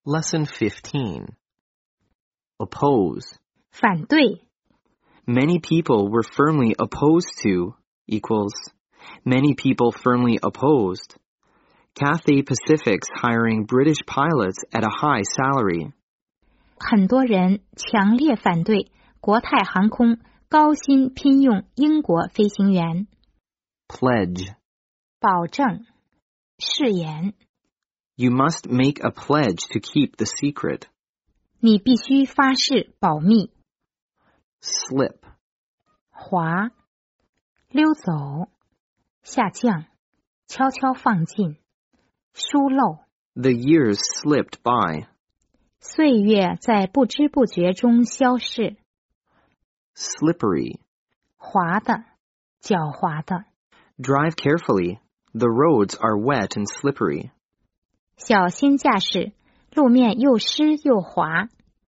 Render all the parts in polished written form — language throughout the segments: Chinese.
Lesson 15. Oppose. 反对 Many people were firmly opposed to equals many people firmly opposed. Cathay Pacific's hiring British pilots at a high salary. 很多人强烈反对国泰航空高薪聘用英国飞行员。 Pledge. 保证誓言 You must make a pledge to keep the secret. 你必须发誓保密。 Slip. 滑溜走下降悄悄放进疏漏 The years slipped by. 岁月在不知不觉中消逝。 Slippery. 滑的狡猾的 Drive carefully. The roads are wet and slippery. 小心驾驶，路面又湿又滑。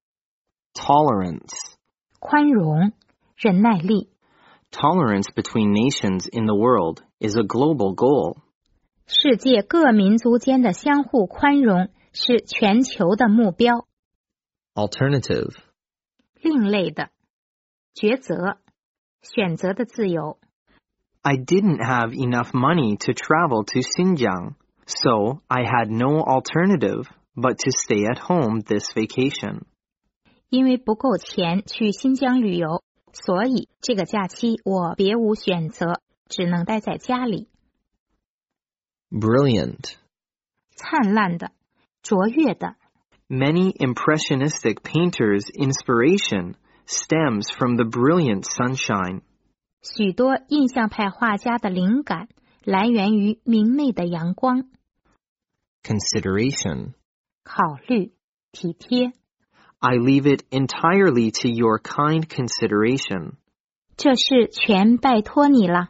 Tolerance. 宽容忍耐力 Tolerance between nations in the world is a global goal. 世界各民族间的相互宽容是全球的目标。 Alternative. 另类的抉择选择的自由。 I didn't have enough money to travel to Xinjiang, so I had no alternative but to stay at home this vacation. 因为不够钱去新疆旅游，所以这个假期我别无选择，只能待在家里。 Brilliant. 灿烂的卓越的 Many impressionistic painters' inspiration stems from the brilliant sunshine. 许多印象派画家的灵感来源于明媚的阳光。 Consideration. 考虑体贴 I leave it entirely to your kind consideration. 这事全拜托你了。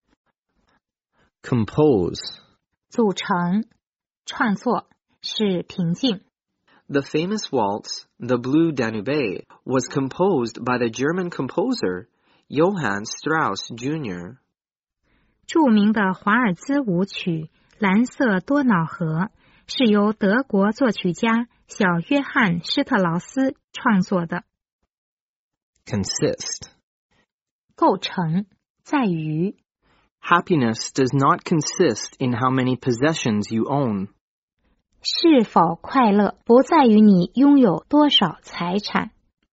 Compose. 组成创作是平静。 The famous waltz, The Blue Danube, was composed by the German composer Johann Strauss Jr. 著名的华尔兹舞曲《蓝色多瑙河》是由德国作曲家小约翰·施特劳斯创作的。 Consist. 构成在于 Happiness does not consist in how many possessions you own. 是否快乐不在于你拥有多少财产。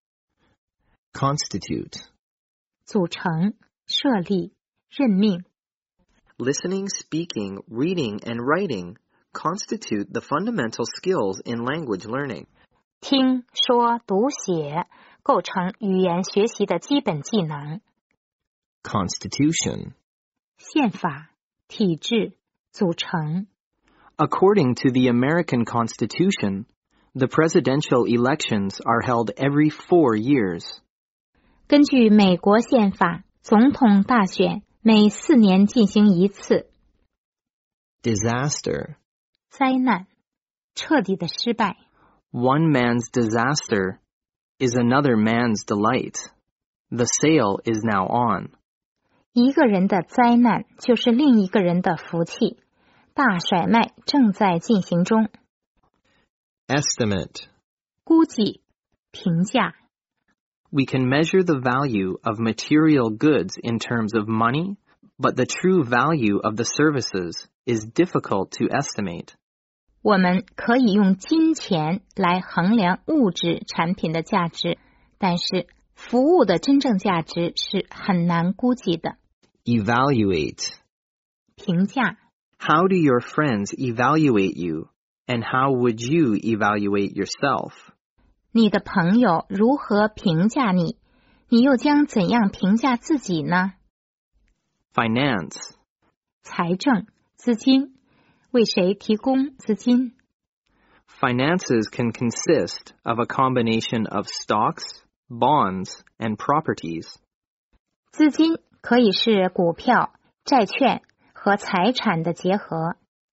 Constitute. 组成设立任命 Listening, speaking, reading, and writing constitute the fundamental skills in language learning. 听说读写构成语言学习的基本技能。 Constitution. 宪法体制组成 According to the American Constitution, the presidential elections are held every 4 years. 根据美国宪法，总统大选每4年进行一次。 Disaster. 灾难彻底的失败 One man's disaster is another man's delight. The sale is now on. 一个人的灾难就是另一个人的福气。大甩卖正在进行中。 Estimate. 估计评价 We can measure the value of material goods in terms of money, but the true value of the services is difficult to estimate. 我们可以用金钱来衡量物质产品的价值，但是服务的真正价值是很难估计的。 Evaluate. 评价 How do your friends evaluate you, and how would you evaluate yourself? 你的朋友如何评价你，你又将怎样评价自己呢？ Finance. 财政资金为谁提供资金？ Finances can consist of a combination of stocks, bonds, and properties. 资金可以是股票、债券和财产的结合。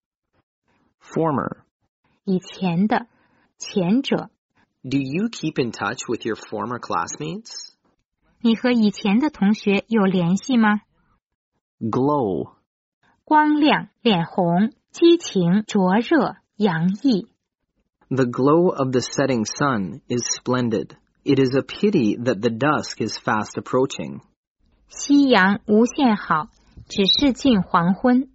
Former. 以前的前者 Do you keep in touch with your former classmates? 你和以前的同学有联系吗？ Glow. 光亮、脸红、激情、灼热、洋溢。 The glow of the setting sun is splendid. It is a pity that the dusk is fast approaching. 夕阳无限好，只是近黄昏。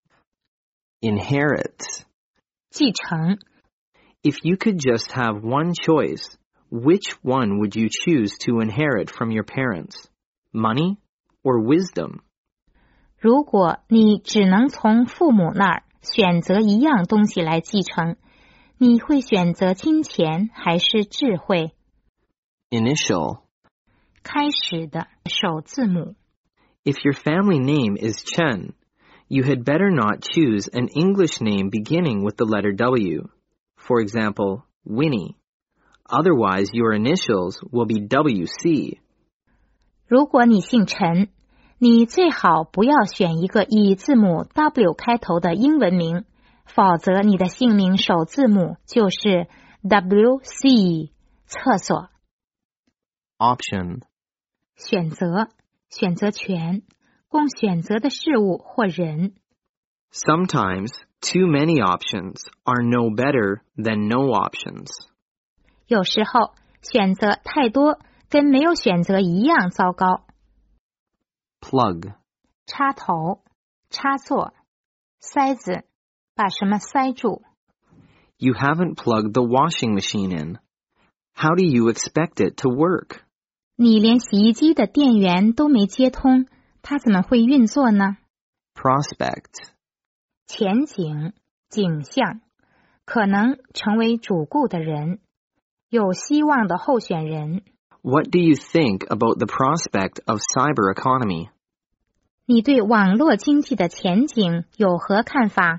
Inherit. 继承。 If you could just have one choice, which one would you choose to inherit from your parents? Money or wisdom? 如果你只能从父母那儿选择一样东西来继承，你会选择金钱还是智慧？ Initial. 开始的首字母。 If your family name is Chen, you had better not choose an English name beginning with the letter W. For example, Winnie. Otherwise, your initials will be WC. 如果你姓陈，你最好不要选一个以字母 W 开头的英文名，否则你的姓名首字母就是 WC。 厕所。 Option. 选择，选择权，供选择的事物或人。 Sometimes, too many options are no better than no options. 有时候选择太多跟没有选择一样糟糕。 Plug. 插头，插座，塞子，把什么塞住。 You haven't plugged the washing machine in. How do you expect it to work? 你连洗衣机的电源都没接通，它怎么会运作呢？ Prospect. 前景，景象，可能成为主顾的人，有希望的候选人。 What do you think about the prospect of cyber economy? 你对网络经济的前景有何看法？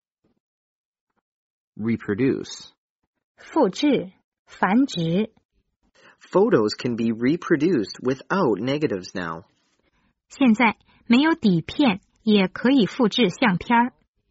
Reproduce. 复制，繁殖。 Photos can be reproduced without negatives now. 现在没有底片也可以复制相片。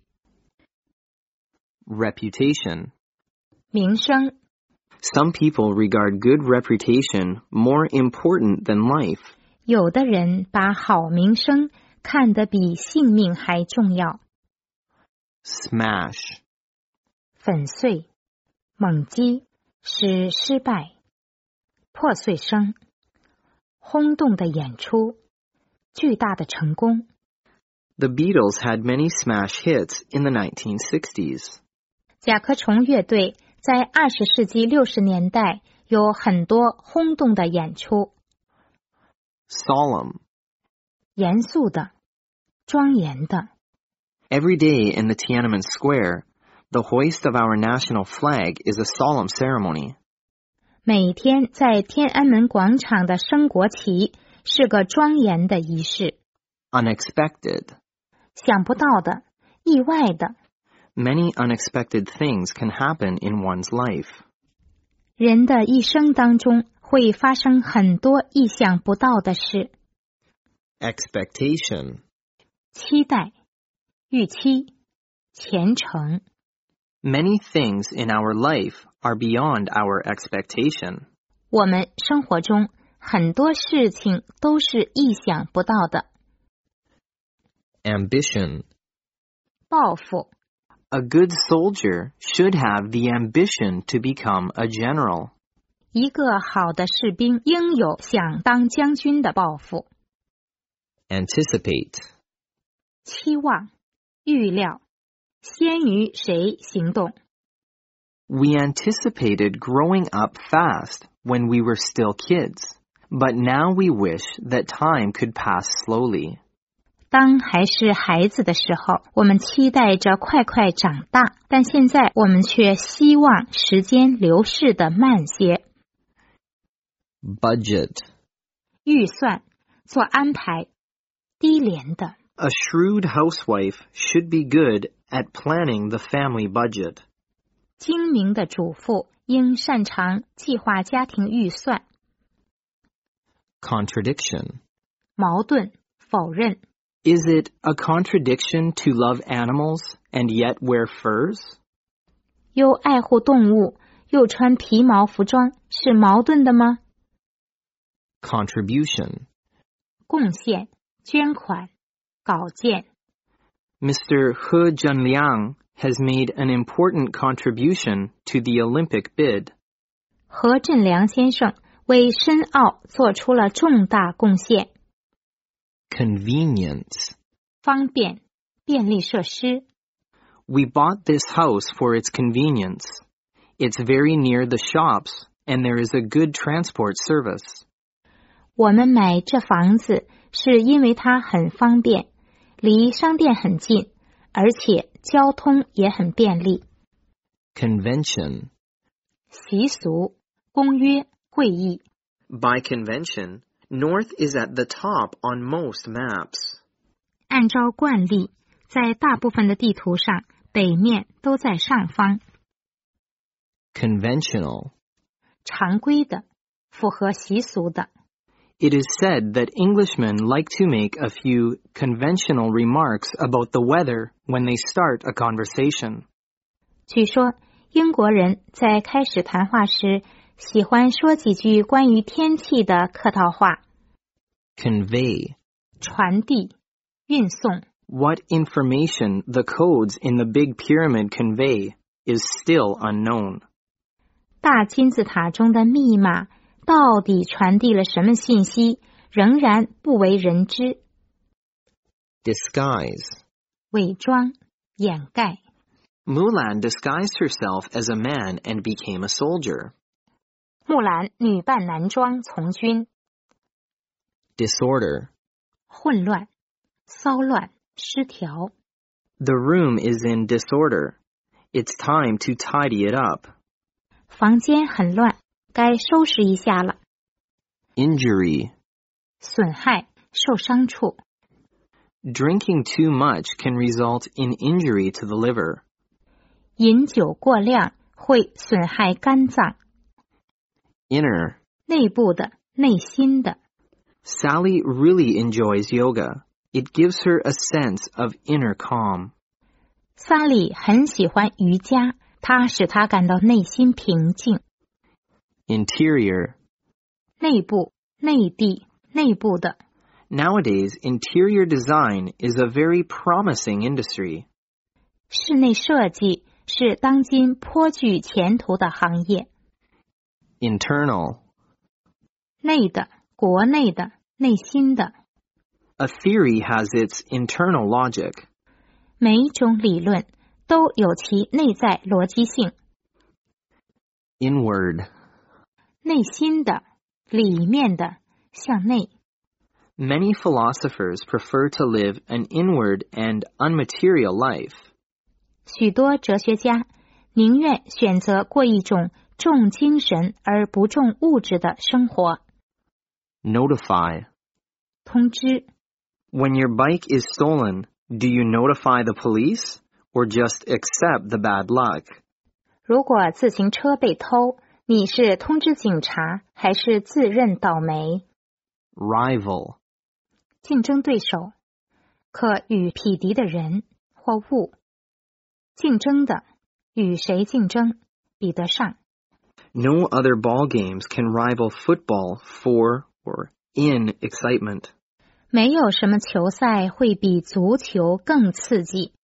Reputation. 名声， Some people regard good reputation more important than life. 有的人把好名声看得比性命还重要。 Smash. 粉碎，猛击，使失败。破碎声，轰动的演出，巨大的成功。 The Beatles had many smash hits in the 1960s. 甲壳虫乐队在20世纪60年代有很多轰动的演出。 Solemn. 严肃的，庄严的。 Every day in the Tiananmen Square, the hoist of our national flag is a solemn ceremony. 每天在天安门广场的升国旗是个庄严的仪式。 Unexpected. 想不到的，意外的。 Many unexpected things can happen in one's life. 人的一生当中会发生很多意想不到的事。 Expectation. 期待，预期，前程。 Many things in our life are beyond our expectation. 我们生活中很多事情都是意想不到的。 Ambition. 抱负， A good soldier should have the ambition to become a general. 一个好的士兵应有想当将军的抱负。 Anticipate. 期望，预料，先于谁行动。 We anticipated growing up fast when we were still kids, but now we wish that time could pass slowly. 当还是孩子的时候，我们期待着快快长大，但现在我们却希望时间流逝的慢些。 Budget. 预算，做安排，低廉的。 A shrewd housewife should be good at planning the family budget. 精明的主妇应擅长计划家庭预算。 Contradiction. 矛盾，否认。 Is it a contradiction to love animals and yet wear furs? 又爱护动物，又穿皮毛服装，是矛盾的吗？ Contribution. 贡献，捐款，稿件。 Mr. He Junliang has made an important contribution to the Olympic bid. 何振良先生为申奥做出了重大贡献。 Convenience. 方便，便利设施。 We bought this house for its convenience. It's very near the shops, and there is a good transport service. 我们买这房子是因为它很方便，离商店很近，而且交通也很便利。 Convention. 习俗、公约、会议。 By convention, North is at the top on most maps. 按照惯例，在大部分的地图上，北面都在上方。 Conventional. 常规的，符合习俗的。 It is said that Englishmen like to make a few conventional remarks about the weather when they start a conversation. 据说，英国人在开始谈话时，喜欢说几句关于天气的客套话。 Convey. 传递、运送。 What information the codes in the Big Pyramid convey is still unknown. 大金字塔中的密码到底传递了什么信息，仍然不为人知。 Disguise. 伪装、掩盖。 Mulan disguised herself as a man and became a soldier. 木兰女扮男装从军。 Disorder. 混乱、骚乱、失调。 The room is in disorder. It's time to tidy it up. 房间很乱，该收拾一下了。 Injury. 损害、受伤处。 Drinking too much can result in injury to the liver. 饮酒过量会损害肝脏。 Inner. 内部的、内心的。 Sally really enjoys yoga. It gives her a sense of inner calm. 萨莉很喜欢瑜伽，它使她感到内心平静。 Interior. 内部、内地、内部的。 Nowadays, interior design is a very promising industry. 室内设计是当今颇具前途的行业。 Internal. 内的、国内的、内心的。 A theory has its internal logic. 每一种理论都有其内在逻辑性。 Inward. 内心的、里面的、向内。 Many philosophers prefer to live an inward and unmaterial life. 许多哲学家宁愿选择过一种重精神而不重物质的生活。 Notify. 通知。 When your bike is stolen, do you notify the police or just accept the bad luck? 如果自行车被偷，你是通知警察还是自认倒霉？ Rival. 竞争对手，可与匹敌的人或物。竞争的，与谁竞争，比得上。 No other ball games can rival football for or in excitement. 没有什么球赛会比足球更刺激。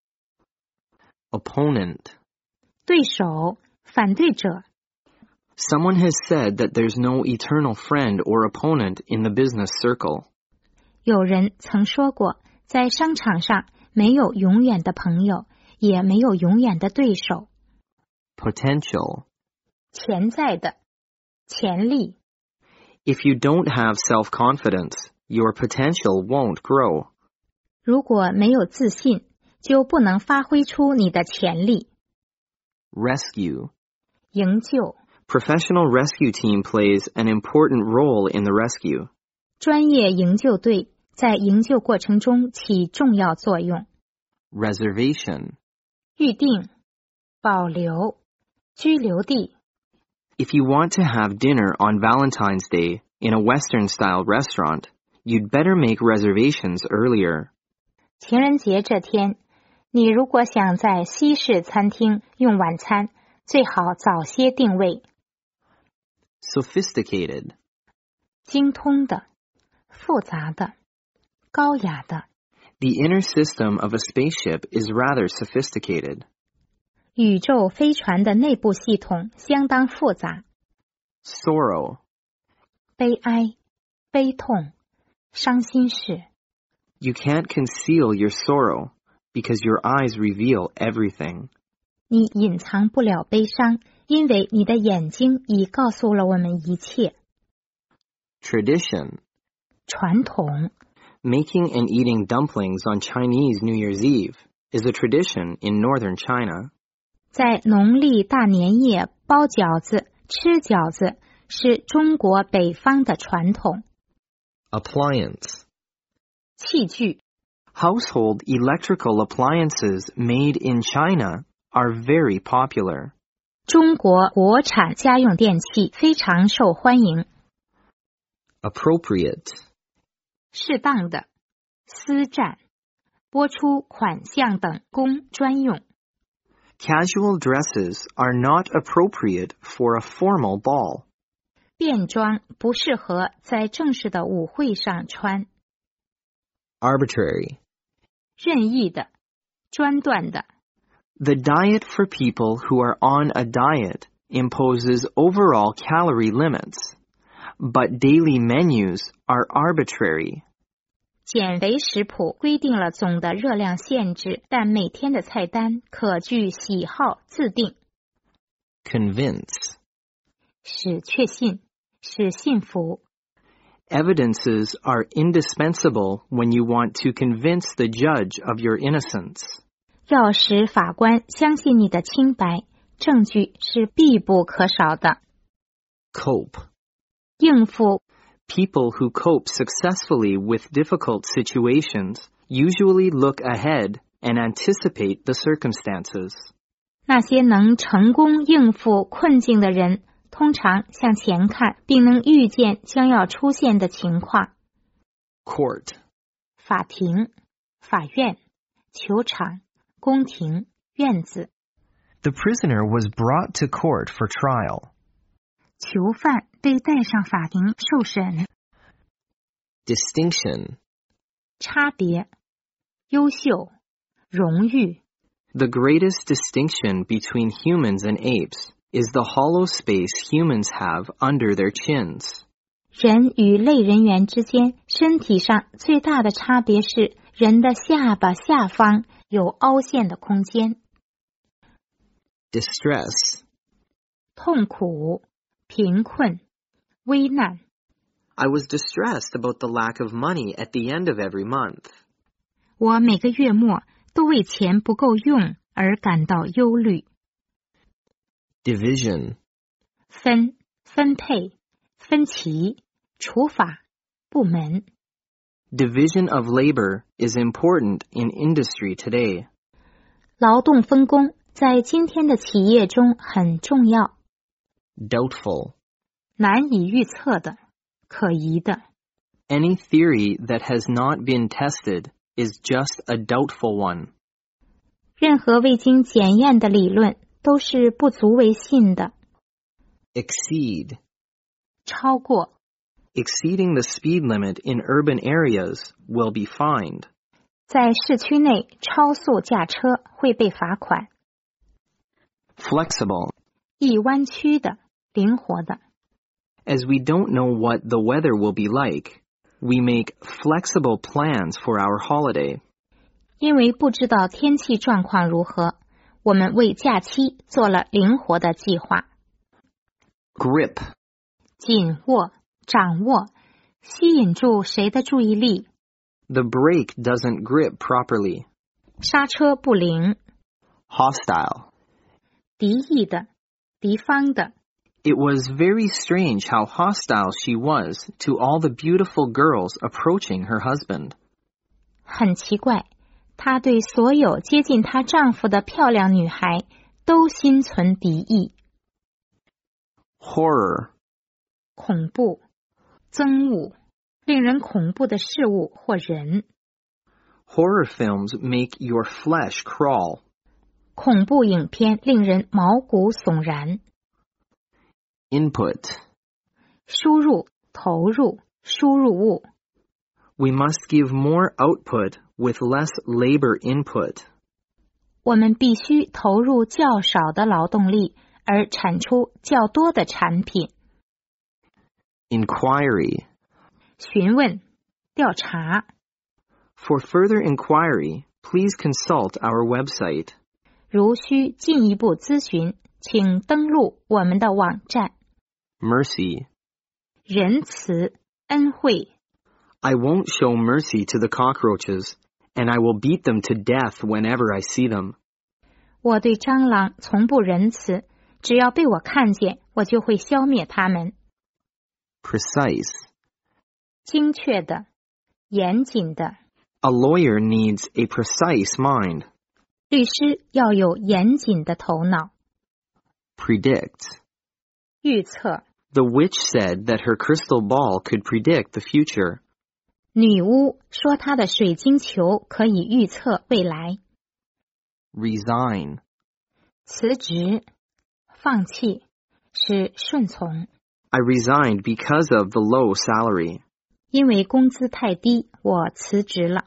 Opponent. 对手，反对者。 Someone has said that there's no eternal friend or opponent in the business circle. 有人曾说过，在商场上没有永远的朋友，也没有永远的对手。 Potential. 潜在的，潜力。 If you don't have self-confidence, your potential won't grow. 如果没有自信，就不能发挥出你的潜力。 Rescue. 营救。 Professional rescue team plays an important role in the rescue. 专业营救队在营救过程中起重要作用。 Reservation. 预定、保留、居留地。 If you want to have dinner on Valentine's Day in a Western-style restaurant, you'd better make reservations earlier. 情人节这天，你如果想在西式餐厅用晚餐，最好早些定位。 Sophisticated. 精通的、复杂的、高雅的。 The inner system of a spaceship is rather sophisticated. 宇宙飞船的内部系统相当复杂。 Sorrow. 悲哀、悲痛、伤心事。 You can't conceal your sorrow because your eyes reveal everything. 你隐藏不了悲伤，因为你的眼睛已告诉了我们一切。 Tradition. 传统。 Making and eating dumplings on Chinese New Year's Eve is a tradition in northern China. 在农历大年夜包饺子、吃饺子是中国北方的传统。 Appliance. 器具。 Household electrical appliances made in China are very popular. 中国国产家用电器非常受欢迎。 Appropriate. 适当的，私占，拨出款项等供专用。 Casual dresses are not appropriate for a formal ball. 便装不适合在正式的舞会上穿。 Arbitrary. 任意的，专断的。 The diet for people who are on a diet imposes overall calorie limits, but daily menus are arbitrary. 减肥食谱规定了总的热量限制，但每天的菜单可据喜好自定。 Convince. 使确信，使信服。 Evidences are indispensable when you want to convince the judge of your innocence. 要使法官相信你的清白，证据是必不可少的。 Cope. 应付。 People who cope successfully with difficult situations usually look ahead and anticipate the circumstances. 那些能成功应付困境的人，通常向前看，并能预见将要出现的情况。 Court. 法庭、法院、球场、宫廷、院子。 The prisoner was brought to court for trial. 囚犯被带上法庭受审。 Distinction. 差别、优秀、荣誉。 The greatest distinction between humans and apes is the hollow space humans have under their chins. 人与类人猿之间身体上最大的差别是人的下巴下方有凹陷的空间。 Distress. 痛苦、贫困、危难。 I was distressed about the lack of money at the end of every month. 我每个月末都为钱不够用而感到忧虑。 Division. 分配、分歧、处罚、部门。 Division of labor is important in industry today. 劳动分工在今天的企业中很重要。 Doubtful. 难以预测的，可疑的。 Any theory that has not been tested is just a doubtful one. 任何未经检验的理论都是不足为信的。 Exceed. 超过。 Exceeding the speed limit in urban areas will be fined. 在市区内超速驾车会被罚款。 Flexible. 易弯曲的，灵活的。 As we don't know what the weather will be like, we make flexible plans for our holiday. 因为不知道天气状况如何，我们为假期做了灵活的计划。 Grip. 紧握、掌握，吸引住谁的注意力。 The brake doesn't grip properly. 刹车不灵。 Hostile. 敌意的，敌方的。 It was very strange how hostile she was to all the beautiful girls approaching her husband. 很奇怪，她对所有接近她丈夫的漂亮女孩都心存敌意。 Horror. 恐怖、憎恶、令人恐怖的事物或人。 Horror films make your flesh crawl. 恐怖影片令人毛骨悚然。 Input. 输入、投入、输入物。 We must give more output with less labor input. 我们必须投入较少的劳动力，而产出较多的产品。 Inquiry. 询问、调查。 For further inquiry, please consult our website. 如需进一步咨询，请登录我们的网站。 Mercy. 仁慈、恩惠。 I won't show mercy to the cockroaches, and I will beat them to death whenever I see them. 我对蟑螂从不仁慈，只要被我看见，我就会消灭它们。 Precise. 精确的、严谨的。 A lawyer needs a precise mind. 律师要有严谨的头脑。 Predict. 预测。 The witch said that her crystal ball could predict the future. 女巫说她的水晶球可以预测未来。 Resign. 辞职、放弃，是顺从。 I resigned because of the low salary. 因为工资太低，我辞职了。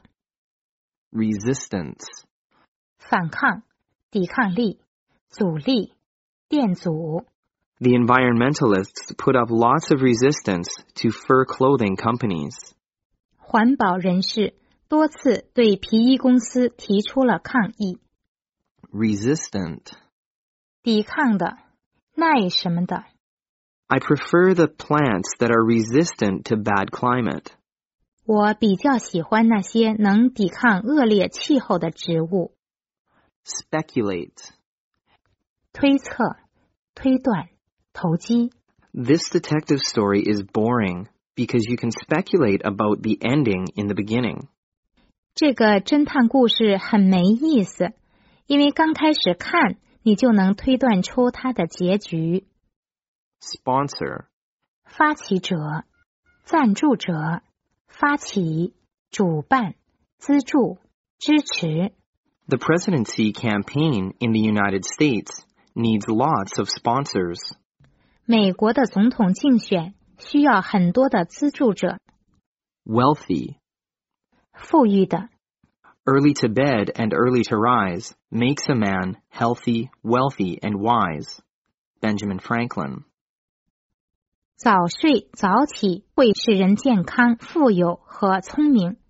Resistance. 反抗、抵抗力、阻力、电阻。 The environmentalists put up lots of resistance to fur clothing companies. 环保人士多次对皮衣公司提出了抗议。 Resistant. 抵抗的、耐什么的。 I prefer the plants that are resistant to bad climate. 我比较喜欢那些能抵抗恶劣气候的植物。 Speculate. 推测、推断、投机。 This detective story is boring because you can speculate about the ending in the beginning. 这个侦探故事很没意思，因为刚开始看，你就能推断出它的结局。 Sponsor. 发起者、赞助者、发起、主办、资助、支持。 The presidency campaign in the United States needs lots of sponsors. 美国的总统竞选需要很多的资助者。 Wealthy. 富裕的。 Early to bed and early to rise makes a man healthy, wealthy, and wise. Benjamin Franklin. 早睡早起会使人健康、富有和聪明。